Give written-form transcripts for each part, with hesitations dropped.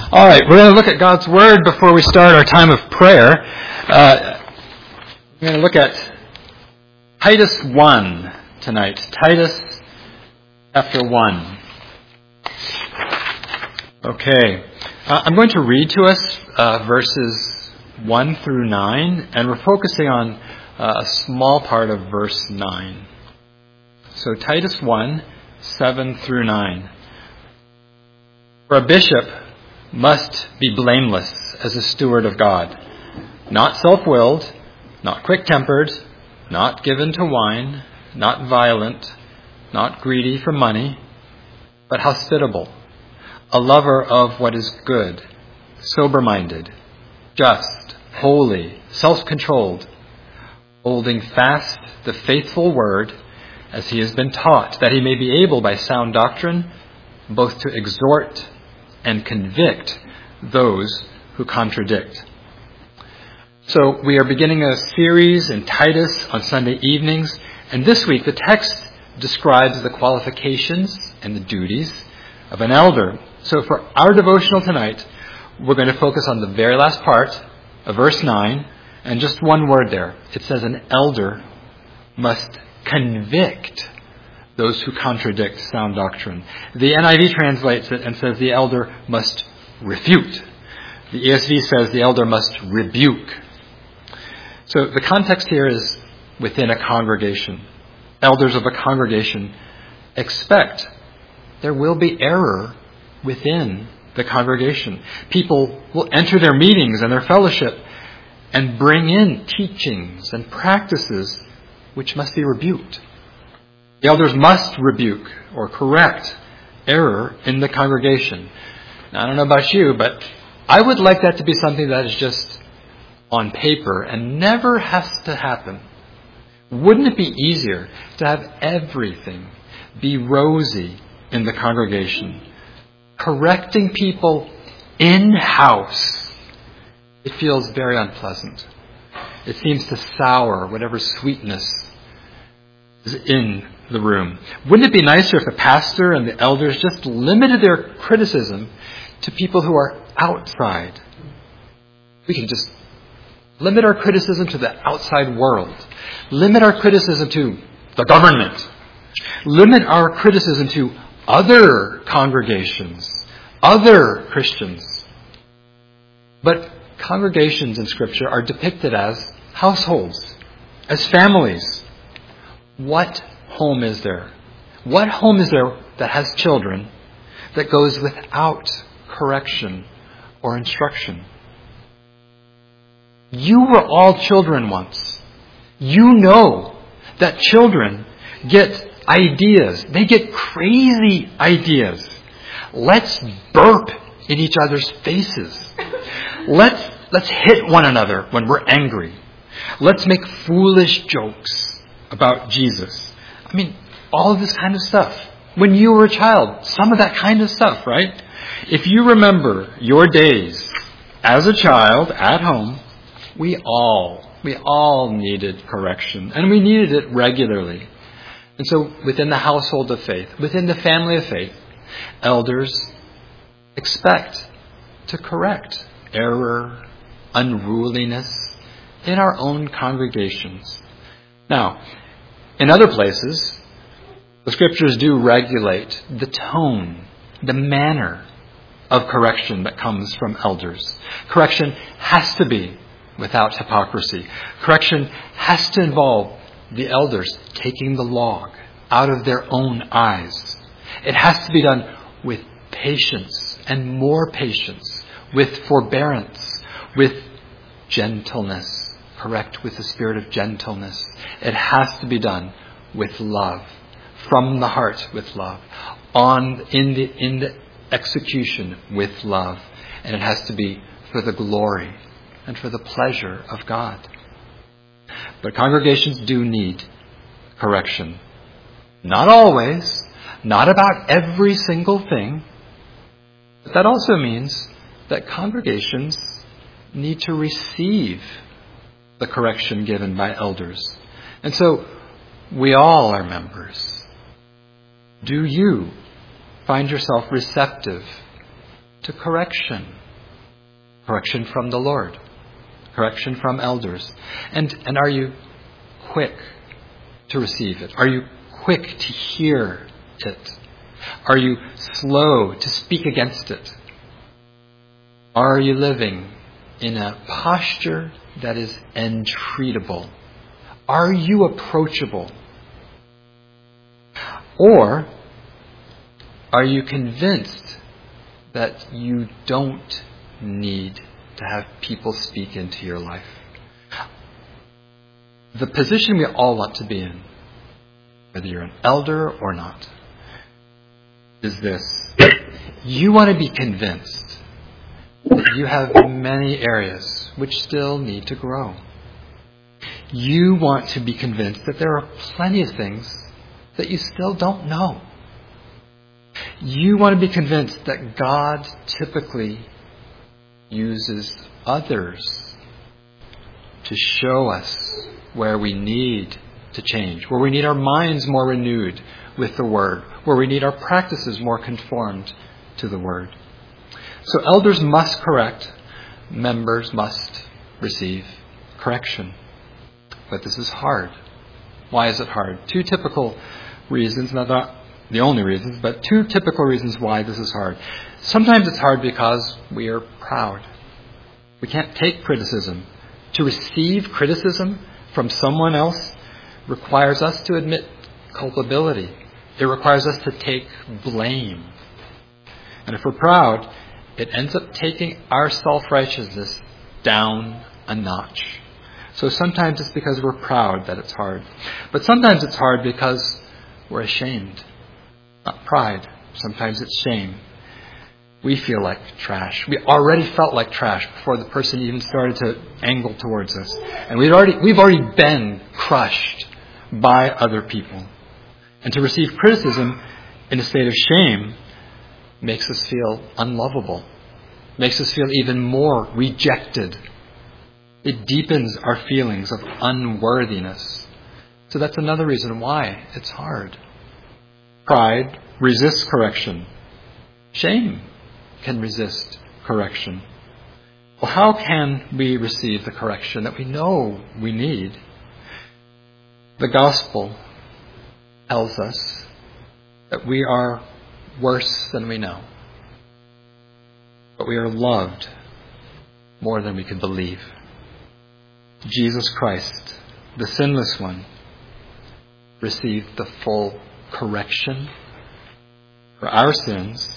All right, we're going to look at God's Word before we start our time of prayer. We're going to look at Titus 1 tonight. Titus chapter 1. Okay, I'm going to read to us verses 1 through 9, and we're focusing on a small part of verse 9. So Titus 1, 7 through 9. For a bishop must be blameless as a steward of God, not self-willed, not quick-tempered, not given to wine, not violent, not greedy for money, but hospitable, a lover of what is good, sober-minded, just, holy, self-controlled, holding fast the faithful word as he has been taught, that he may be able by sound doctrine both to exhort and convict those who contradict. So we are beginning a series in Titus on Sunday evenings, and this week the text describes the qualifications and the duties of an elder. So for our devotional tonight, we're going to focus on the very last part of verse 9, and just one word there. It says an elder must convict those who contradict sound doctrine. The NIV translates it and says the elder must refute. The ESV says the elder must rebuke. So the context here is within a congregation. Elders of a congregation expect there will be error within the congregation. People will enter their meetings and their fellowship and bring in teachings and practices which must be rebuked. The elders must rebuke or correct error in the congregation. Now, I don't know about you, but I would like that to be something that is just on paper and never has to happen. Wouldn't it be easier to have everything be rosy in the congregation? Correcting people in-house, it feels very unpleasant. It seems to sour whatever sweetness is in the room. Wouldn't it be nicer if the pastor and the elders just limited their criticism to people who are outside? We can just limit our criticism to the outside world. Limit our criticism to the government. Limit our criticism to other congregations, other Christians. But congregations in Scripture are depicted as households, as families. What home is there? What home is there that has children that goes without correction or instruction? You were all children once. You know that children get ideas. They get crazy ideas. Let's burp in each other's faces. Let's hit one another when we're angry. Let's make foolish jokes about Jesus. I mean, all of this kind of stuff. When you were a child, some of that kind of stuff, right? If you remember your days as a child at home, we all needed correction, and we needed it regularly. And so within the household of faith, within the family of faith, elders expect to correct error, unruliness in our own congregations. Now, in other places, the Scriptures do regulate the tone, the manner of correction that comes from elders. Correction has to be without hypocrisy. Correction has to involve the elders taking the log out of their own eyes. It has to be done with patience and more patience, with forbearance, with gentleness. Correct with the spirit of gentleness. It has to be done with love, from the heart with love, in the execution with love, and it has to be for the glory and for the pleasure of God. But congregations do need correction. Not always, not about every single thing, but that also means that congregations need to receive the correction given by elders. And so, we all are members. Do you find yourself receptive to correction. Correction from the Lord. Correction from elders. And are you quick to receive it? Are you quick to hear it? Are you slow to speak against it? Are you living in a posture that is entreatable? Are you approachable? Or are you convinced that you don't need to have people speak into your life? The position we all want to be in, whether you're an elder or not, is this. You want to be convinced that you have many areas which still need to grow. You want to be convinced that there are plenty of things that you still don't know. You want to be convinced that God typically uses others to show us where we need to change, where we need our minds more renewed with the Word, where we need our practices more conformed to the Word. So elders must correct, members must receive correction. But this is hard. Why is it hard? Two typical reasons, not the only reasons, but two typical reasons why this is hard. Sometimes it's hard because we are proud. We can't take criticism. To receive criticism from someone else requires us to admit culpability. It requires us to take blame. And if we're proud, it ends up taking our self-righteousness down a notch. So sometimes it's because we're proud that it's hard. But sometimes it's hard because we're ashamed. Not pride. Sometimes it's shame. We feel like trash. We already felt like trash before the person even started to angle towards us. And we've already been crushed by other people. And to receive criticism in a state of shame makes us feel unlovable. Makes us feel even more rejected. It deepens our feelings of unworthiness. So that's another reason why it's hard. Pride resists correction. Shame can resist correction. Well, how can we receive the correction that we know we need? The gospel tells us that we are worse than we know. But we are loved more than we can believe. Jesus Christ, the sinless one, received the full correction for our sins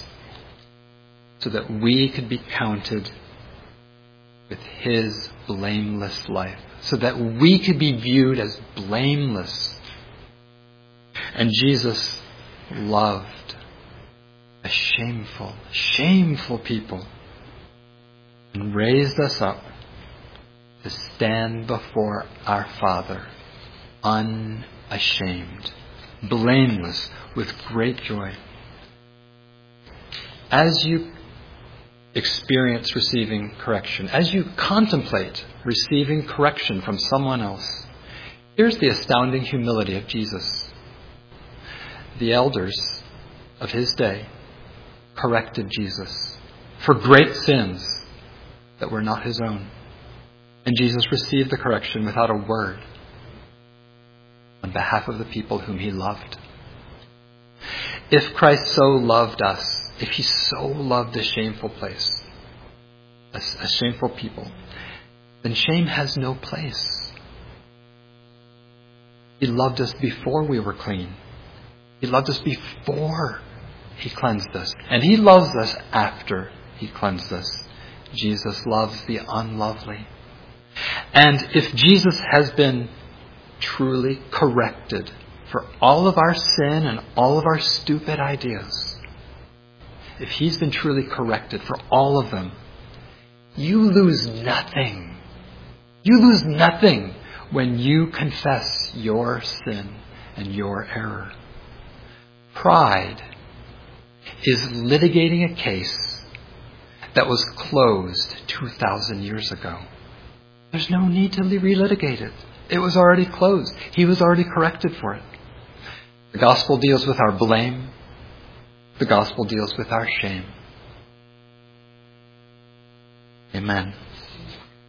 so that we could be counted with His blameless life, so that we could be viewed as blameless. And Jesus loved a shameful people and raised us up to stand before our Father unashamed, blameless, with great joy. As you experience receiving correction, as you contemplate receiving correction from someone else, here's the astounding humility of Jesus. The elders of His day corrected Jesus for great sins that were not His own. And Jesus received the correction without a word on behalf of the people whom He loved. If Christ so loved us, if He so loved a shameful place, a shameful people, then shame has no place. He loved us before we were clean. He loved us before He cleansed us. And He loves us after He cleansed us. Jesus loves the unlovely. And if Jesus has been truly corrected for all of our sin and all of our stupid ideas, if He's been truly corrected for all of them, you lose nothing. You lose nothing when you confess your sin and your error. Pride is litigating a case that was closed 2,000 years ago. There's no need to relitigate it. It was already closed. He was already corrected for it. The gospel deals with our blame. The gospel deals with our shame. Amen.